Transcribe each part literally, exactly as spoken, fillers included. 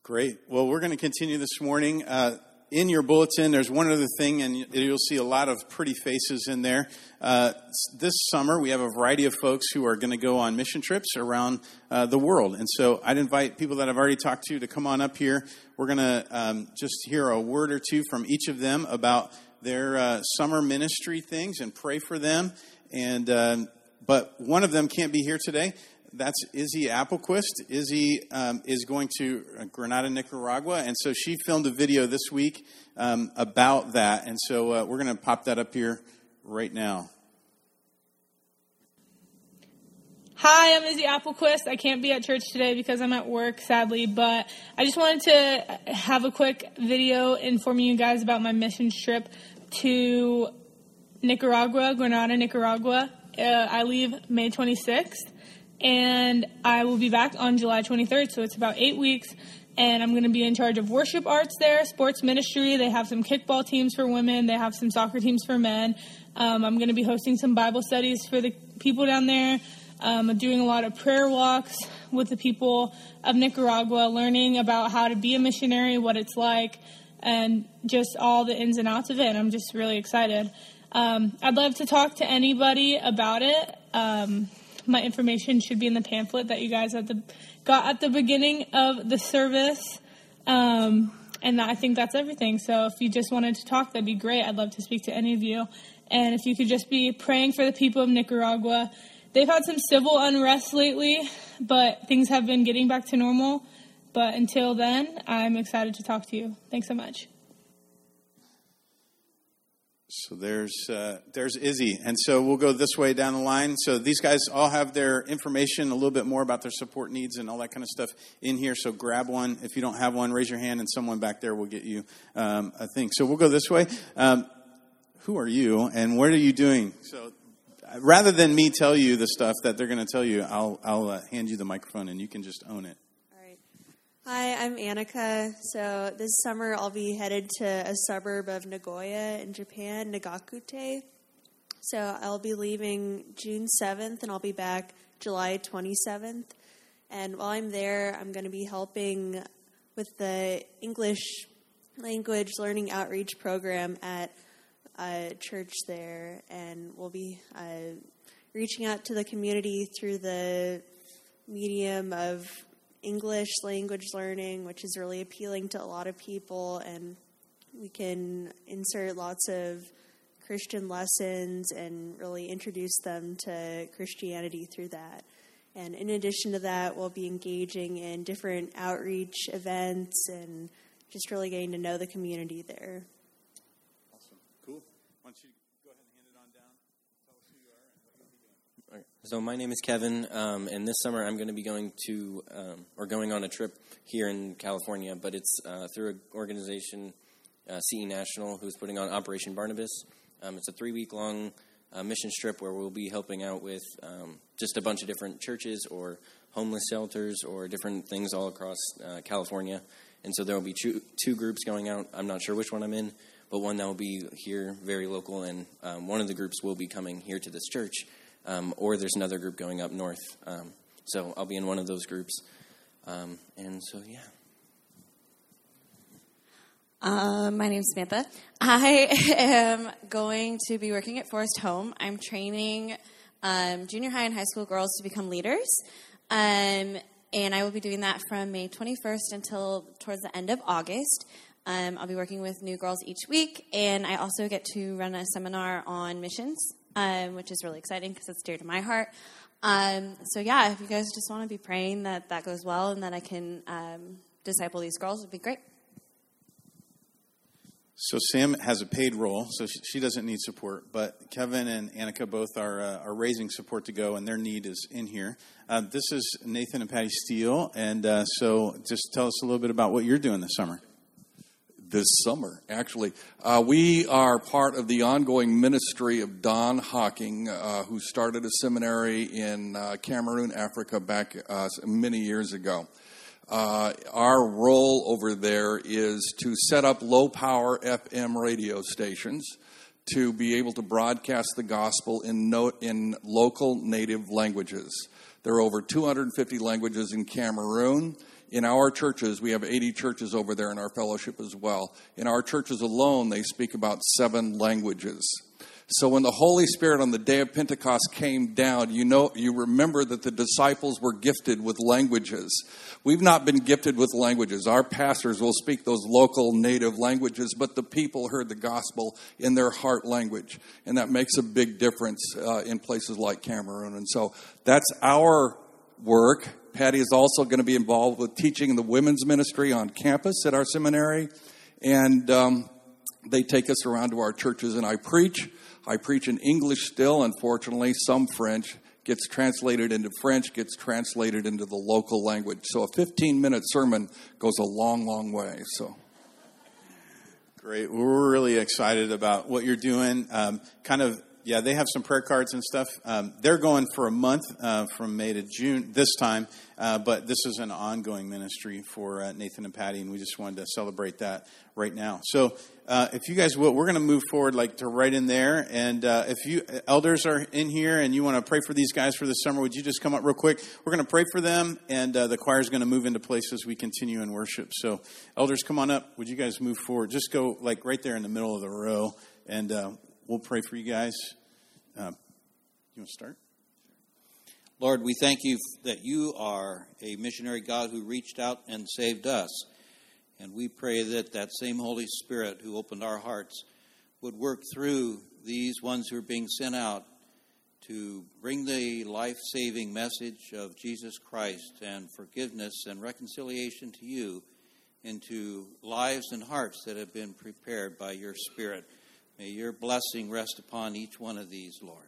Great. Well, we're going to continue this morning. Uh, in your bulletin, there's one other thing, and you'll see a lot of pretty faces in there. Uh, this summer, we have a variety of folks who are going to go on mission trips around uh, the world. And so I'd invite people that I've already talked to to come on up here. We're going to um, just hear a word or two from each of them about their uh, summer ministry things and pray for them. And uh, but one of them can't be here today. That's Izzy Applequist. Izzy um, is going to Granada, Nicaragua, and so she filmed a video this week um, about that. And so uh, we're going to pop that up here right now. Hi, I'm Izzy Applequist. I can't be at church today because I'm at work, sadly, but I just wanted to have a quick video informing you guys about my mission trip to Nicaragua, Granada, Nicaragua. Uh, I leave May twenty-sixth. And I will be back on July twenty-third, so it's about eight weeks. And I'm going to be in charge of worship arts there, sports ministry. They have some kickball teams for women. They have some soccer teams for men. Um, I'm going to be hosting some Bible studies for the people down there. Um, I'm doing a lot of prayer walks with the people of Nicaragua, learning about how to be a missionary, what it's like, and just all the ins and outs of it. And I'm just really excited. Um, I'd love to talk to anybody about it. Um, My information should be in the pamphlet that you guys at the, got at the beginning of the service. Um, and I think that's everything. So if you just wanted to talk, that'd be great. I'd love to speak to any of you. And if you could just be praying for the people of Nicaragua. They've had some civil unrest lately, but things have been getting back to normal. But until then, I'm excited to talk to you. Thanks so much. So there's uh, there's Izzy. And so we'll go this way down the line. So these guys all have their information, a little bit more about their support needs and all that kind of stuff in here. So grab one. If you don't have one, raise your hand, and someone back there will get you um, a thing. So we'll go this way. Um, who are you, and what are you doing? So rather than me tell you the stuff that they're going to tell you, I'll, I'll uh, hand you the microphone, and you can just own it. Hi, I'm Annika. So this summer I'll be headed to a suburb of Nagoya in Japan, Nagakute. So I'll be leaving June seventh and I'll be back July twenty-seventh. And while I'm there, I'm going to be helping with the English language learning outreach program at a church there. And we'll be uh, reaching out to the community through the medium of English language learning, which is really appealing to a lot of people, and we can insert lots of Christian lessons and really introduce them to Christianity through that. And in addition to that, we'll be engaging in different outreach events and just really getting to know the community there. Awesome. Cool. Why don't you go ahead and hand it on down? Tell us who you are and what you'll be doing. Okay. So my name is Kevin, um, and this summer I'm going to be going to, um, or going on a trip here in California, but it's uh, through an organization, uh, C E National, who's putting on Operation Barnabas. Um, it's a three-week-long uh, mission trip where we'll be helping out with um, just a bunch of different churches or homeless shelters or different things all across uh, California. And so there will be two, two groups going out. I'm not sure which one I'm in, but one that will be here, very local, and um, one of the groups will be coming here to this church. Um, or there's another group going up north. Um, so I'll be in one of those groups. Um, and so, yeah. Um, my name's Samantha. I am going to be working at Forest Home. I'm training um, junior high and high school girls to become leaders. Um, and I will be doing that from May twenty-first until towards the end of August. Um, I'll be working with new girls each week. And I also get to run a seminar on missions. Um, which is really exciting because it's dear to my heart. Um, so, yeah, if you guys just want to be praying that that goes well and that I can um, disciple these girls, it would be great. So Sam has a paid role, so she doesn't need support. But Kevin and Annika both are uh, are raising support to go, and their need is in here. Uh, this is Nathan and Patty Steele, and uh, so just tell us a little bit about what you're doing this summer. This summer, actually. Uh, we are part of the ongoing ministry of Don Hawking, uh, who started a seminary in uh, Cameroon, Africa, back uh, many years ago. Uh, our role over there is to set up low-power F M radio stations to be able to broadcast the gospel in, no, in local native languages. There are over two hundred fifty languages in Cameroon. In our churches, we have eighty churches over there in our fellowship as well. In our churches alone, they speak about seven languages. So when the Holy Spirit on the day of Pentecost came down, you know, you remember that the disciples were gifted with languages. We've not been gifted with languages. Our pastors will speak those local native languages, but the people heard the gospel in their heart language. And that makes a big difference uh, in places like Cameroon. And so that's our work. Patty is also going to be involved with teaching the women's ministry on campus at our seminary. And um, they take us around to our churches, and I preach. I preach in English still, unfortunately, some French, gets translated into French, gets translated into the local language. So a fifteen-minute sermon goes a long, long way. So, great. Well, we're really excited about what you're doing. Um, kind of, yeah, they have some prayer cards and stuff. Um, they're going for a month uh, from May to June this time, uh, but this is an ongoing ministry for uh, Nathan and Patty, and we just wanted to celebrate that right now. So uh, if you guys will, we're going to move forward like to right in there. And uh, if you elders are in here and you want to pray for these guys for this summer, would you just come up real quick? We're going to pray for them, and uh, the choir is going to move into place as we continue in worship. So elders, come on up. Would you guys move forward? Just go like right there in the middle of the row, and uh, we'll pray for you guys. Uh, you want to start? Lord, we thank you that you are a missionary God who reached out and saved us. And we pray that that same Holy Spirit who opened our hearts would work through these ones who are being sent out to bring the life-saving message of Jesus Christ and forgiveness and reconciliation to you into lives and hearts that have been prepared by your Spirit. May your blessing rest upon each one of these, Lord.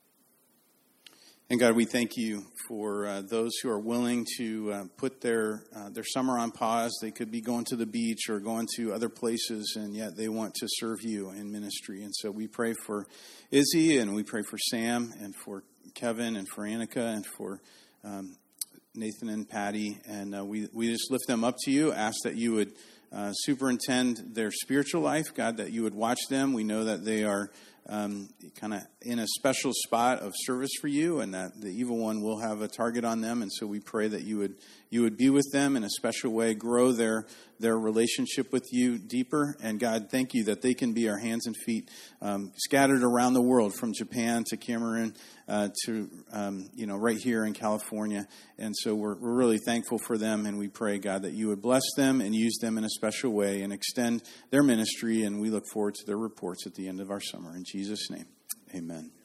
And God, we thank you for uh, those who are willing to uh, put their uh, their summer on pause. They could be going to the beach or going to other places, and yet they want to serve you in ministry. And so we pray for Izzy, and we pray for Sam, and for Kevin, and for Annika, and for um, Nathan and Patty. And uh, we, we just lift them up to you, ask that you would uh, superintend their spiritual life, God, that you would watch them. We know that they are Um, kind of in a special spot of service for you, and that the evil one will have a target on them. And so we pray that you would you would be with them in a special way, grow their their relationship with you deeper. And God, thank you that they can be our hands and feet um, scattered around the world, from Japan to Cameroon uh, to um, you know right here in California. And so we're we're really thankful for them, and we pray, God, that you would bless them and use them in a special way and extend their ministry. And we look forward to their reports at the end of our summer. In Jesus' name, amen.